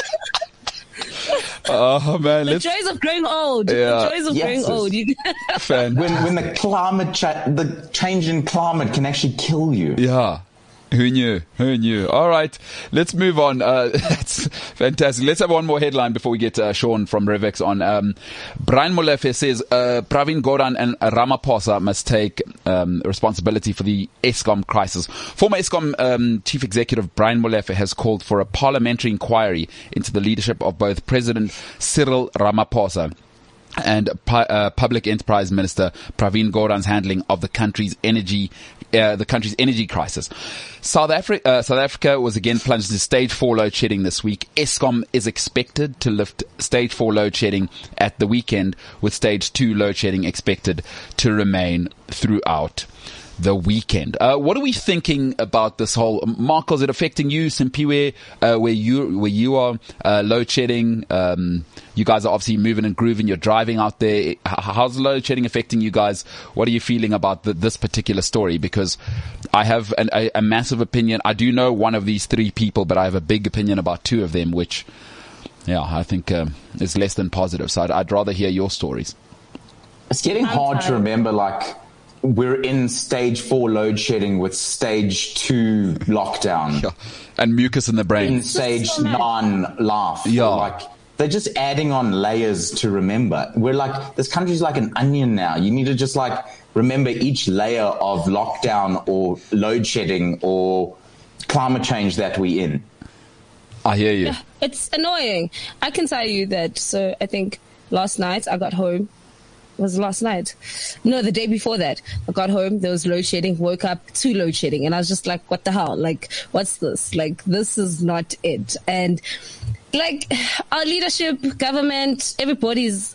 Oh man, The let's joys of growing old. Yeah. The joys of growing Yes. old. fan. When the the change in climate can actually kill you. Yeah. Who knew? Who knew? All right. Let's move on. That's fantastic. Let's have one more headline before we get Sean from Revex on. Brian Molefe says, Pravin Gordhan and Ramaphosa must take, responsibility for the Eskom crisis. Former Eskom, Chief Executive Brian Molefe has called for a parliamentary inquiry into the leadership of both President Cyril Ramaphosa and Public Enterprise Minister Pravin Gordhan's handling of the country's energy crisis. South Africa was again plunged into stage 4 load shedding this week. Eskom is expected to lift stage 4 load shedding at the weekend, with stage 2 load shedding expected to remain throughout the weekend. What are we thinking about this whole, Marco, is it affecting you, Simpiwe, where you are, load shedding? You guys are obviously moving and grooving. You're driving out there. How's load shedding affecting you guys? What are you feeling about this particular story? Because I have a massive opinion. I do know one of these 3 people, but I have a big opinion about 2 of them, which, yeah, I think, is less than positive. So I'd rather hear your stories. It's getting hard to remember, we're in stage 4 load shedding with stage 2 lockdown. Yeah. And mucus in the brain. In stage 9 life. Yeah. They're just adding on layers to remember. This country's like an onion now. You need to just remember each layer of lockdown or load shedding or climate change that we're in. I hear you. Yeah, it's annoying. I can tell you that. So I think last night I got home. Was last night? No, the day before that. I got home, there was load shedding, woke up to load shedding, and I was just like, what the hell? What's this? This is not it. And our leadership, government, everybody's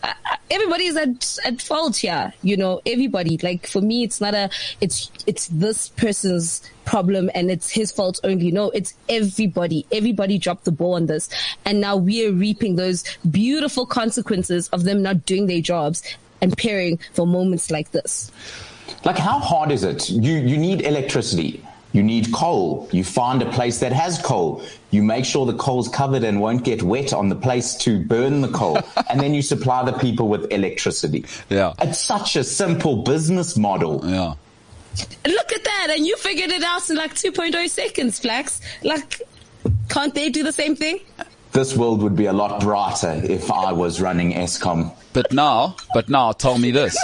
at fault here. Everybody. For me, it's not it's this person's problem and it's his fault only. No, it's everybody. Everybody dropped the ball on this. And now we're reaping those beautiful consequences of them not doing their jobs and preparing for moments like this. How hard is it? You need electricity. You need coal. You find a place that has coal. You make sure the coal's covered and won't get wet on the place to burn the coal. And then you supply the people with electricity. Yeah. It's such a simple business model. Yeah. Look at that. And you figured it out in 2.0 seconds, Flax. Can't they do the same thing? This world would be a lot brighter if I was running Eskom. But now, tell me this.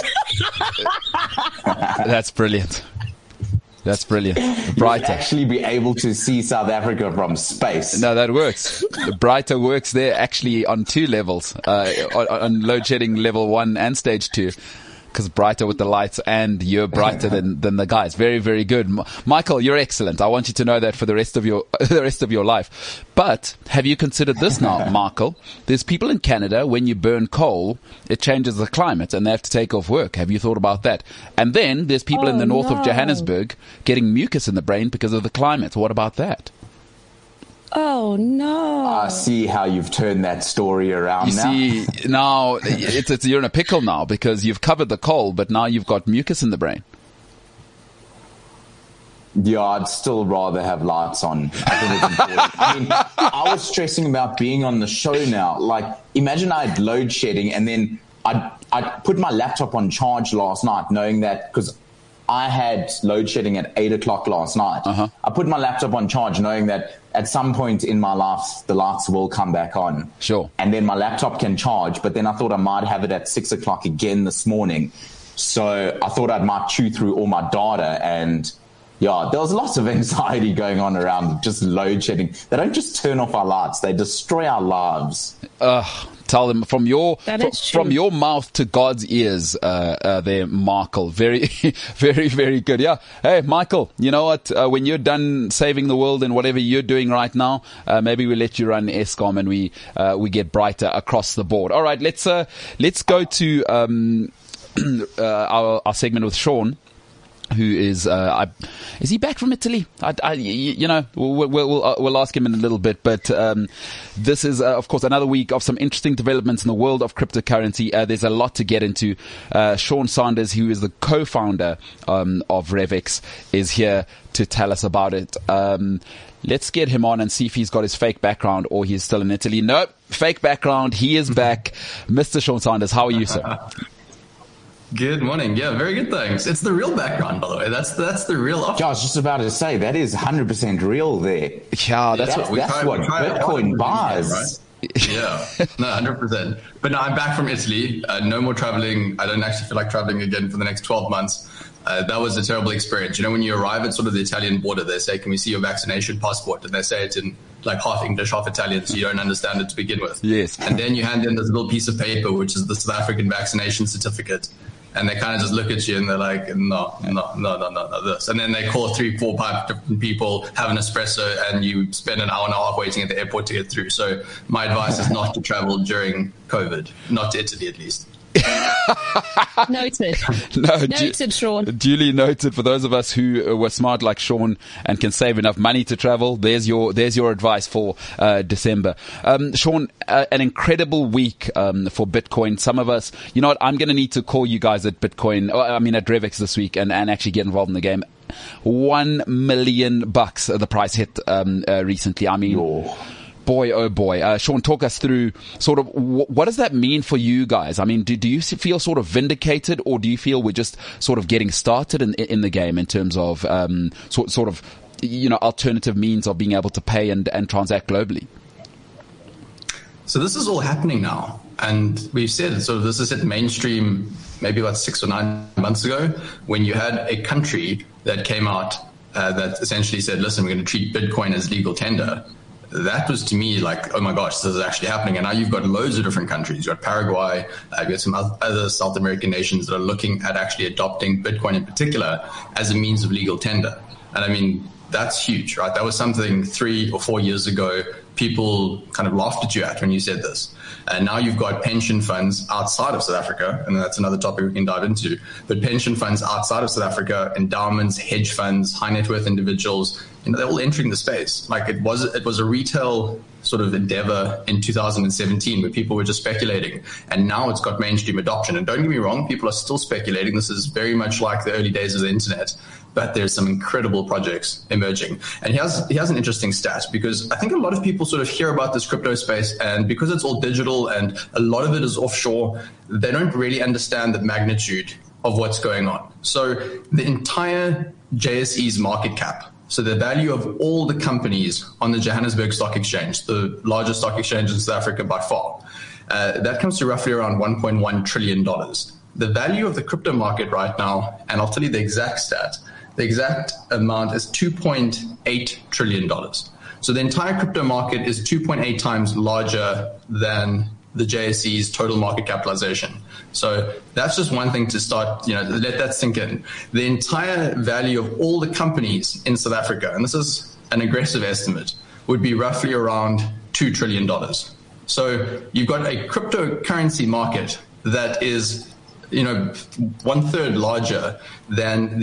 That's brilliant. That's brilliant. Brighter. You'd actually be able to see South Africa from space. No, that works. Brighter works there actually on 2 levels, on load shedding level 1 and stage 2. Because brighter with the lights, and you're brighter than the guys. Very, very good. Michael, you're excellent. I want you to know that for the rest of your life. But have you considered this now, Michael? There's people in Canada, when you burn coal, it changes the climate and they have to take off work. Have you thought about that? And then there's people in the north of Johannesburg getting mucus in the brain because of the climate. What about that? Oh no! I see how you've turned that story around. You see, now you're in a pickle now because you've covered the coal, but now you've got mucus in the brain. Yeah, I'd still rather have lights on. I think it's important. I mean, I was stressing about being on the show now. Imagine I had load shedding and then I'd put my laptop on charge last night, knowing that because I had load shedding at 8:00 last night. Uh-huh. I put my laptop on charge knowing that at some point in my life, the lights will come back on. Sure. And then my laptop can charge, but then I thought I might have it at 6:00 again this morning. So I thought I might chew through all my data, and yeah, there was lots of anxiety going on around just load shedding. They don't just turn off our lights, they destroy our lives. Tell them from your mouth to God's ears, there, Michael. Very, very, very good. Yeah. Hey, Michael, you know what? When you're done saving the world and whatever you're doing right now, maybe we let you run Eskom and we get brighter across the board. All right. Let's go to, our segment with Sean. who is he back from Italy? We'll ask him in a little bit. But this is, of course, another week of some interesting developments in the world of cryptocurrency. There's a lot to get into. Sean Sanders, who is the co-founder of Revix, is here to tell us about it. Let's get him on and see if he's got his fake background or he's still in Italy. Nope, fake background. He is back. Mr. Sean Sanders, how are you, sir? Good morning. Yeah, very good, thanks. It's the real background, by the way. That's the real option. I was just about to say, that is 100% real there. Yeah, that's what Bitcoin buys. Right? Yeah, no, 100%. But no, I'm back from Italy. No more traveling. I don't actually feel like traveling again for the next 12 months. That was a terrible experience. You know, when you arrive at sort of the Italian border, they say, can we see your vaccination passport? And they say it in like half English, half Italian, so you don't understand it to begin with. Yes. And then you hand in this little piece of paper, which is the South African vaccination certificate. And they kind of just look at you and they're like, no, this. And then they call 3, 4, 5 different people, have an espresso, and you spend an hour and a half waiting at the airport to get through. So my advice is not to travel during COVID, not to Italy at least. Noted. Noted, Sean. Duly noted. For those of us who were smart like Sean and can save enough money to travel, there's your advice for December. Sean, an incredible week for Bitcoin. Some of us, you know what, I'm going to need to call you guys at Bitcoin, at Revix this week and actually get involved in the game. $1 million the price hit recently. I mean, boy, oh boy. Sean, talk us through sort of what does that mean for you guys? I mean, do you feel sort of vindicated, or do you feel we're just sort of getting started in the game in terms of sort of, you know, alternative means of being able to pay and transact globally? So this is all happening now. And we've said sort of this is hit mainstream maybe about 6 or 9 months ago, when you had a country that came out that essentially said, listen, we're going to treat Bitcoin as legal tender. That was to me like, oh my gosh, this is actually happening. And now you've got loads of different countries. You've got Paraguay, you've got some other South American nations that are looking at actually adopting Bitcoin in particular as a means of legal tender. And I mean, that's huge, right? That was something 3 or 4 years ago people kind of laughed at you at when you said this. And now you've got pension funds outside of South Africa, and that's another topic we can dive into, but pension funds outside of South Africa, endowments, hedge funds, high net worth individuals, you know, they're all entering the space. Like it was a retail sort of endeavor in 2017 where people were just speculating, and now it's got mainstream adoption. And don't get me wrong, people are still speculating. This is very much like the early days of the internet, but there's some incredible projects emerging. And he has an interesting stat, because I think a lot of people sort of hear about this crypto space, and because it's all digital and a lot of it is offshore, they don't really understand the magnitude of what's going on. So the entire JSE's market cap, so the value of all the companies on the Johannesburg Stock Exchange, the largest stock exchange in South Africa by far, that comes to roughly around $1.1 trillion. The value of the crypto market right now, and I'll tell you the exact stat, the exact amount is $2.8 trillion. So the entire crypto market is 2.8 times larger than the JSE's total market capitalization. So that's just one thing to start, you know, let that sink in. The entire value of all the companies in South Africa, and this is an aggressive estimate, would be roughly around $2 trillion. So you've got a cryptocurrency market that is, you know, 1/3 larger than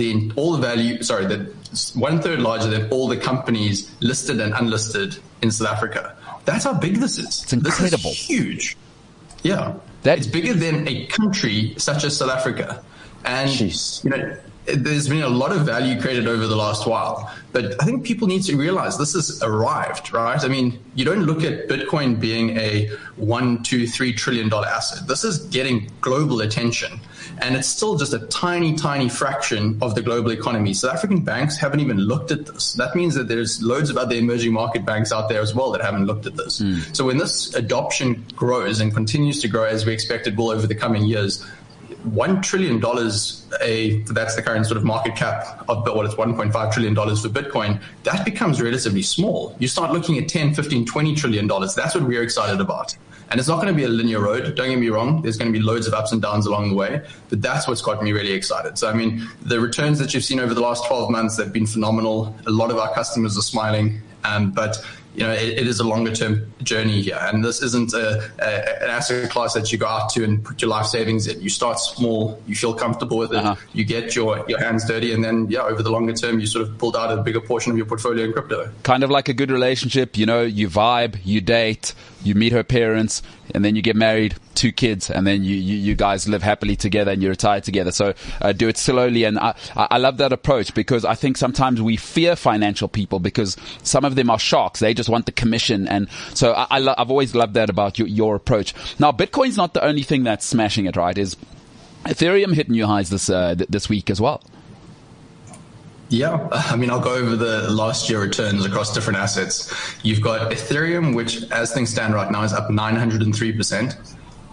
one-third larger than all the companies listed and unlisted in South Africa. That's how big this is. It's incredible. This is huge. Yeah. It's bigger than a country such as South Africa. And, you know, there's been a lot of value created over the last while, but I think people need to realize this has arrived, right? I mean, you don't look at Bitcoin being a $1, $2, $3 trillion asset. This is getting global attention, and it's still just a tiny, tiny fraction of the global economy. South African banks haven't even looked at this. That means that there's loads of other emerging market banks out there as well that haven't looked at this. So when this adoption grows and continues to grow as we expect it will over the coming years, $1 trillion, that's the current sort of market cap of what it's $1.5 trillion for Bitcoin, that becomes relatively small. You start looking at 10, 15, $20 trillion. That's what we're excited about. And it's not going to be a linear road. Don't get me wrong. There's going to be loads of ups and downs along the way, but that's what's got me really excited. So, I mean, the returns that you've seen over the last 12 months have been phenomenal. A lot of our customers are smiling, but it is a longer term journey here. And this isn't an asset class that you go out to and put your life savings in. You start small, you feel comfortable with it, you get your hands dirty, and then, over the longer term, you sort of pulled out a bigger portion of your portfolio in crypto. Kind of like a good relationship, you vibe, you date, you meet her parents, and then you get married, 2 kids, and then you guys live happily together and you retire together. So do it slowly. And I love that approach, because I think sometimes we fear financial people because some of them are sharks. They just want the commission. And so I've always loved that about your approach. Now, Bitcoin's not the only thing that's smashing it, right? Is Ethereum hit new highs this week as well? Yeah, I'll go over the last year returns across different assets. You've got Ethereum, which as things stand right now is up 903%.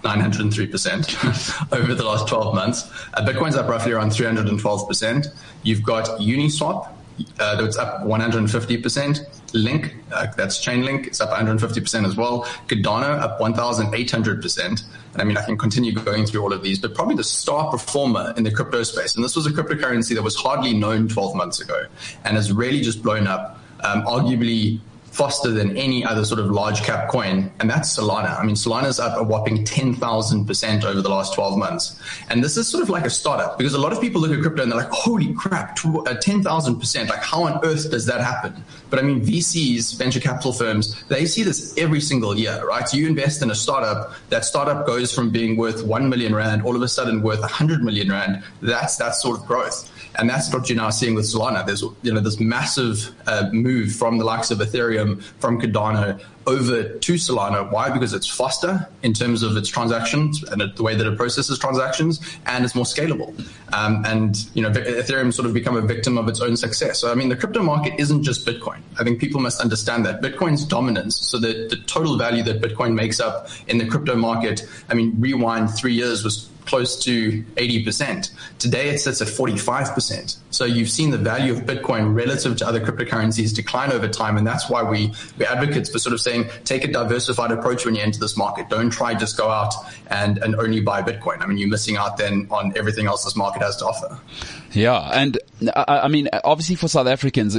903% over the last 12 months. Bitcoin's up roughly around 312%. You've got Uniswap, that's up 150%. Link, that's Chainlink, it's up 150% as well. Cardano up 1,800%. And I can continue going through all of these, but probably the star performer in the crypto space, and this was a cryptocurrency that was hardly known 12 months ago and has really just blown up, arguably faster than any other sort of large cap coin, and that's Solana. Solana's up a whopping 10,000% over the last 12 months. And this is sort of like a startup, because a lot of people look at crypto and they're like, holy crap, 10,000%, like how on earth does that happen? But VCs, venture capital firms, they see this every single year, right? So you invest in a startup, that startup goes from being worth 1 million rand, all of a sudden worth 100 million rand. That's that sort of growth. And that's what you're now seeing with Solana. There's this massive move from the likes of Ethereum, from Cardano, over to Solana. Why? Because it's faster in terms of its transactions and the way that it processes transactions, and it's more scalable. Ethereum sort of become a victim of its own success. So, the crypto market isn't just Bitcoin. I think people must understand that. Bitcoin's dominance, so that the total value that Bitcoin makes up in the crypto market, rewind 3 years, was close to 80%. Today it sits at 45%. So you've seen the value of Bitcoin relative to other cryptocurrencies decline over time, and that's why we're advocates for sort of saying, take a diversified approach when you enter this market. Don't try just go out and only buy Bitcoin. You're missing out then on everything else this market has to offer. Yeah, and obviously for South Africans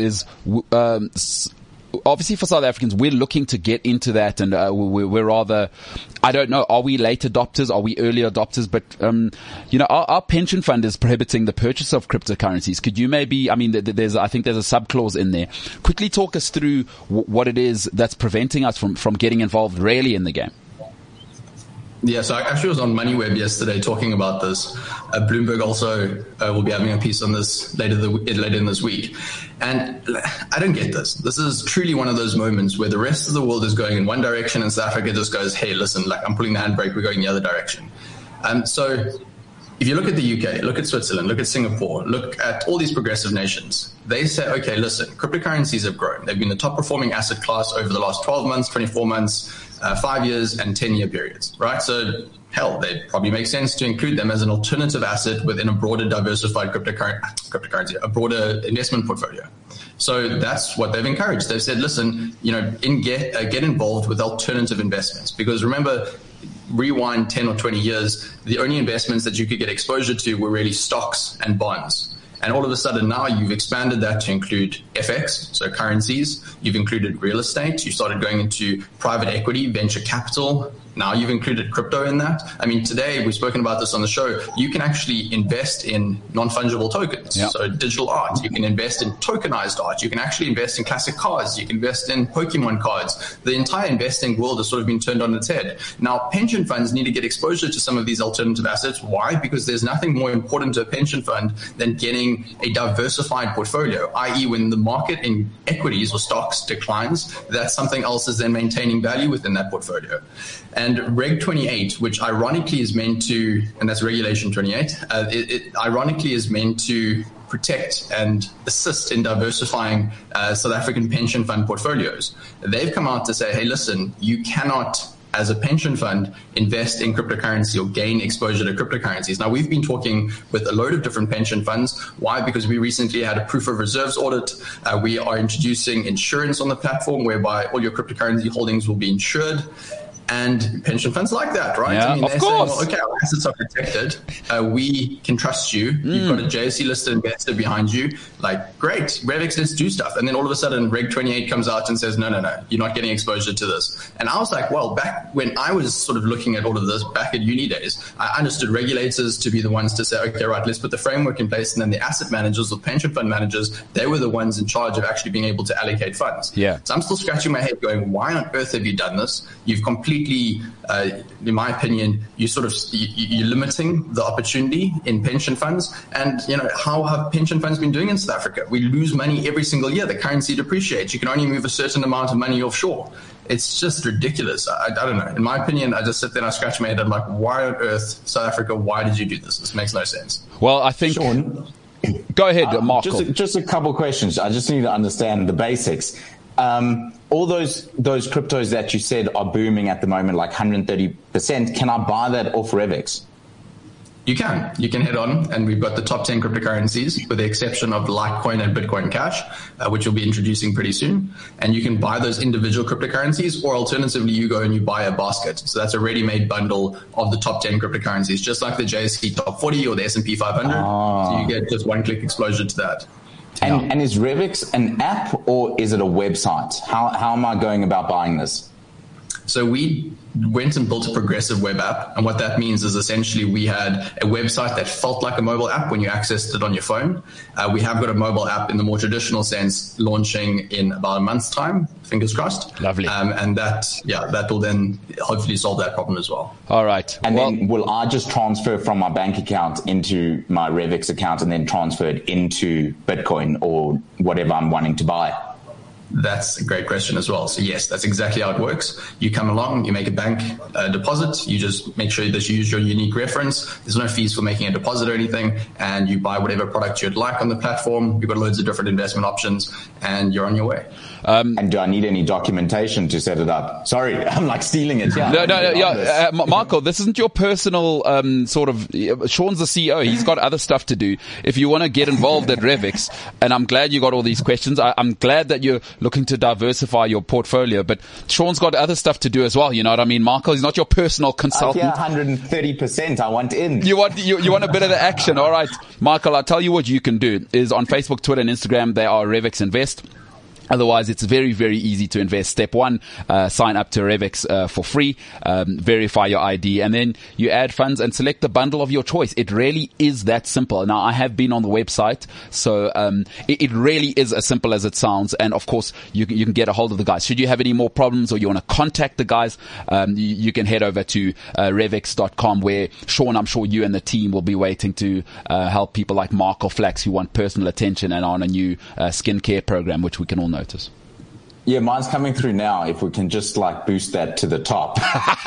we're looking to get into that, and we're rather, I don't know, are we late adopters? Are we early adopters? But, our pension fund is prohibiting the purchase of cryptocurrencies. Could you maybe, I think there's a sub-clause in there. Quickly talk us through what it is that's preventing us from getting involved really in the game. Yeah, so I actually was on MoneyWeb yesterday talking about this. Bloomberg also will be having a piece on this later in this week. And I don't get this. This is truly one of those moments where the rest of the world is going in one direction and South Africa just goes, hey, listen, I'm pulling the handbrake, we're going the other direction. So if you look at the UK, look at Switzerland, look at Singapore, look at all these progressive nations, they say, okay, listen, cryptocurrencies have grown. They've been the top performing asset class over the last 12 months, 24 months, 5 years and 10-year periods, right? So hell, they probably make sense to include them as an alternative asset within a broader diversified cryptocurrency, a broader investment portfolio. So that's what they've encouraged. They've said, listen, get involved with alternative investments, because remember, rewind 10 or 20 years, the only investments that you could get exposure to were really stocks and bonds. And all of a sudden now you've expanded that to include FX, so currencies. You've included real estate. You started going into private equity, venture capital. Now you've included crypto in that. Today we've spoken about this on the show. You can actually invest in non-fungible tokens. Yep. So digital art. You can invest in tokenized art. You can actually invest in classic cards. You can invest in Pokemon cards. The entire investing world has sort of been turned on its head. Now, pension funds need to get exposure to some of these alternative assets. Why? Because there's nothing more important to a pension fund than getting a diversified portfolio, i.e. when the market in equities or stocks declines, that something else is then maintaining value within that portfolio. And Reg 28, which ironically is meant to, and that's Regulation 28, it ironically is meant to protect and assist in diversifying South African pension fund portfolios. They've come out to say, hey, listen, you cannot, as a pension fund, invest in cryptocurrency or gain exposure to cryptocurrencies. Now, we've been talking with a load of different pension funds. Why? Because we recently had a proof of reserves audit. We are introducing insurance on the platform whereby all your cryptocurrency holdings will be insured. And pension funds like that, right? Yeah, they're saying, well, okay, our assets are protected. We can trust you. You've got a JSE listed investor behind you. Like, great, Revix, let's do stuff. And then all of a sudden, Reg 28 comes out and says, no, you're not getting exposure to this. And I was like, well, back when I was sort of looking at all of this back at uni days, I understood regulators to be the ones to say, okay, right, let's put the framework in place. And then the asset managers or pension fund managers, they were the ones in charge of actually being able to allocate funds. Yeah. So I'm still scratching my head going, why on earth have you done this? You've completely, in my opinion, you're limiting the opportunity in pension funds. And, how have pension funds been doing in South Africa? We lose money every single year. The currency depreciates. You can only move a certain amount of money offshore. It's just ridiculous. I don't know. In my opinion, I just sit there and I scratch my head. I'm like, why on earth, South Africa, why did you do this? This makes no sense. Well, I think... Sean, go ahead, Marco. Just a couple of questions. I just need to understand the basics. All those cryptos that you said are booming at the moment, like 130%. Can I buy that off Revix? You can head on, and we've got the top 10 cryptocurrencies with the exception of Litecoin and Bitcoin Cash, which we'll be introducing pretty soon. And you can buy those individual cryptocurrencies, or alternatively, you go and you buy a basket. So that's a ready-made bundle of the top 10 cryptocurrencies, just like the JSE Top 40 or the S&P 500. So you get just one-click exposure to that. And is Revix an app or is it a website? How am I going about buying this? So we went and built a progressive web app. And what that means is essentially we had a website that felt like a mobile app when you accessed it on your phone. We have got a mobile app in the more traditional sense launching in about a month's time, fingers crossed. Lovely. And that will then hopefully solve that problem as well. All right. And then will I just transfer from my bank account into my Revix account and then transfer it into Bitcoin or whatever I'm wanting to buy? That's a great question as well. So yes, that's exactly how it works. You come along, you make a bank deposit, you just make sure that you use your unique reference. There's no fees for making a deposit or anything, and you buy whatever product you'd like on the platform. You've got loads of different investment options, and you're on your way. And do I need any documentation to set it up? Sorry, I'm like stealing it. Yeah. Marco, this isn't your personal sort of... Sean's the CEO. He's got other stuff to do. If you want to get involved at Revix, and I'm glad you got all these questions. I'm glad that you're looking to diversify your portfolio, but Sean's got other stuff to do as well. You know what I mean? Marco, he's not your personal consultant. 130%. I want in. You want a bit of the action. All right. Michael, I'll tell you what you can do is on Facebook, Twitter, and Instagram, they are Revix Invest. Otherwise, it's very, very easy to invest. Step one, sign up to Revix for free, verify your ID, and then you add funds and select the bundle of your choice. It really is that simple. Now, I have been on the website, so it really is as simple as it sounds. And, of course, you can get a hold of the guys. Should you have any more problems or you want to contact the guys, you can head over to Revix.com, where, Sean, I'm sure you and the team will be waiting to help people like Marco Flax who want personal attention and on a new skincare program, which we can all notice. Yeah, mine's coming through now. If we can just like boost that to the top.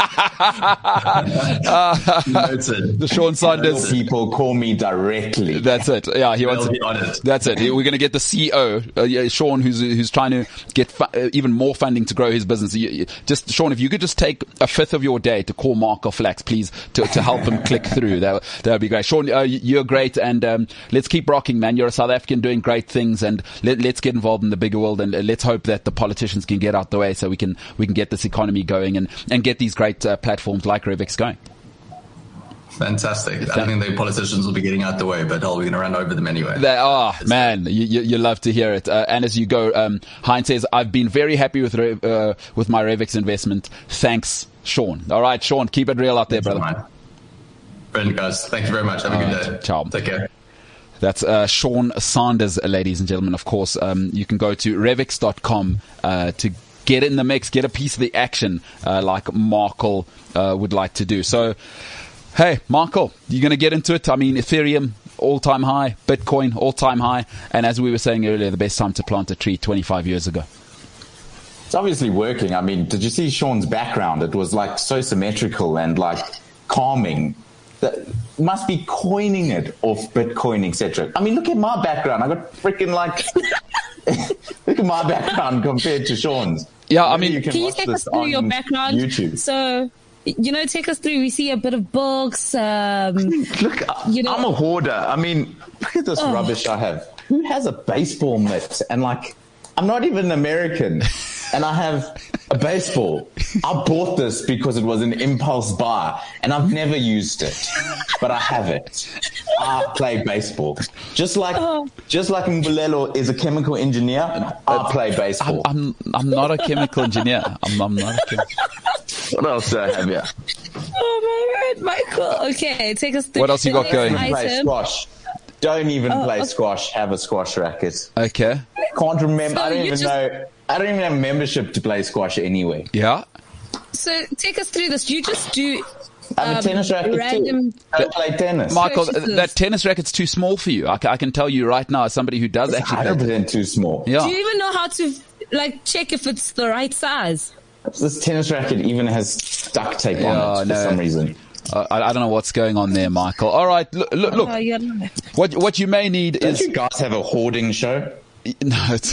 Noted. The Sean Sanders. People call me directly. That's it. Yeah, he wants. Be honest. That's it. We're going to get the CEO, Sean, who's trying to get even more funding to grow his business. Just Sean, if you could just take a fifth of your day to call Marco Flax, please, to help him click through. That would be great. Sean, you're great, and let's keep rocking, man. You're a South African doing great things, and let's get involved in the bigger world, and let's hope that the politicians can get out the way so we can get this economy going and get these great platforms like Revix going. Fantastic. I think the politicians will be getting out the way, but we're going to run over them anyway. Man, you love to hear it. And as you go, Heinz says, I've been very happy with my Revix investment. Thanks, Sean. All right, Sean, keep it real out there, brother. Brilliant, guys. Thank you very much. Have a good day. Ciao. Take care. That's Sean Sanders, ladies and gentlemen. Of course, you can go to Revix.com to get in the mix, get a piece of the action like Marco would like to do. So, hey, Marco, you're going to get into it. I mean, Ethereum, all-time high. Bitcoin, all-time high. And as we were saying earlier, the best time to plant a tree 25 years ago. It's obviously working. I mean, did you see Sean's background? It was like so symmetrical and like calming. Must be coining it off Bitcoin, etc. I mean, look at my background. I got freaking like, look at my background compared to Sean's. Yeah, I mean, can you take us through your background? YouTube. So, take us through. We see a bit of books. Look, I'm a hoarder. I mean, look at this rubbish I have. Who has a baseball mitt? And like, I'm not even American. and I have a baseball. I bought this because it was an impulse buy, and I've never used it, but I have it. I play baseball. Just like Mbulelo is a chemical engineer, I play baseball. I'm not a chemical engineer. I'm not a chemical. What else do I have here? Oh my word, Michael. Okay, take us through. What else you got going? Play squash. Don't even play squash. Have a squash racket. Okay. Can't remember. So I don't even know. I don't even have a membership to play squash anyway. Yeah. So take us through this. You just do I have a tennis racket too. I play tennis. Michael, that tennis racket's too small for you. I can tell you right now, as somebody who does It's actually play 100% too small. Yeah. Do you even know how to check if it's the right size? This tennis racket even has duct tape on it for some reason. I don't know what's going on there, Michael. All right, look. Oh, yeah. What you may need Don't is. you guys have a hoarding show? No, it's.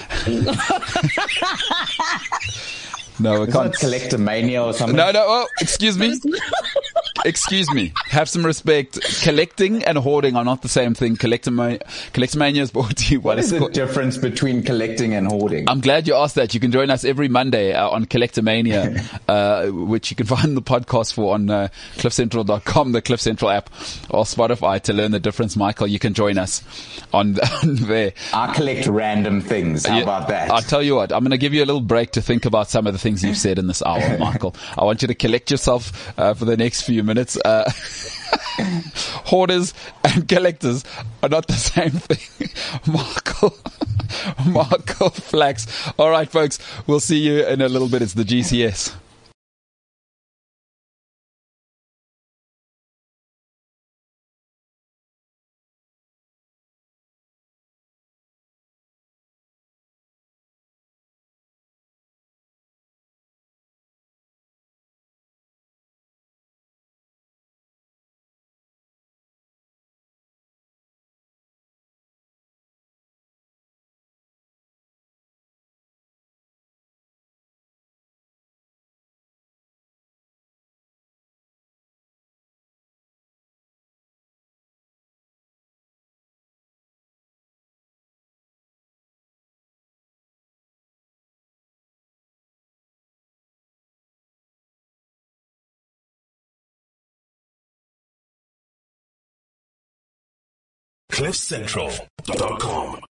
No, we can't. Collectomania or something? No. Oh, excuse me. Excuse me. Have some respect. Collecting and hoarding are not the same thing. Collectomania is brought to you. What is the difference between collecting and hoarding? I'm glad you asked that. You can join us every Monday on Collectomania, which you can find the podcast for on cliffcentral.com, the Cliff Central app, or Spotify to learn the difference. Michael, you can join us on there. I collect random things. How about that? I'll tell you what. I'm going to give you a little break to think about some of the things you've said in this hour, Michael. I want you to collect yourself for the next few minutes. Hoarders and collectors are not the same thing. Michael Flax. All right, folks. We'll see you in a little bit. It's the GCS. CliffCentral.com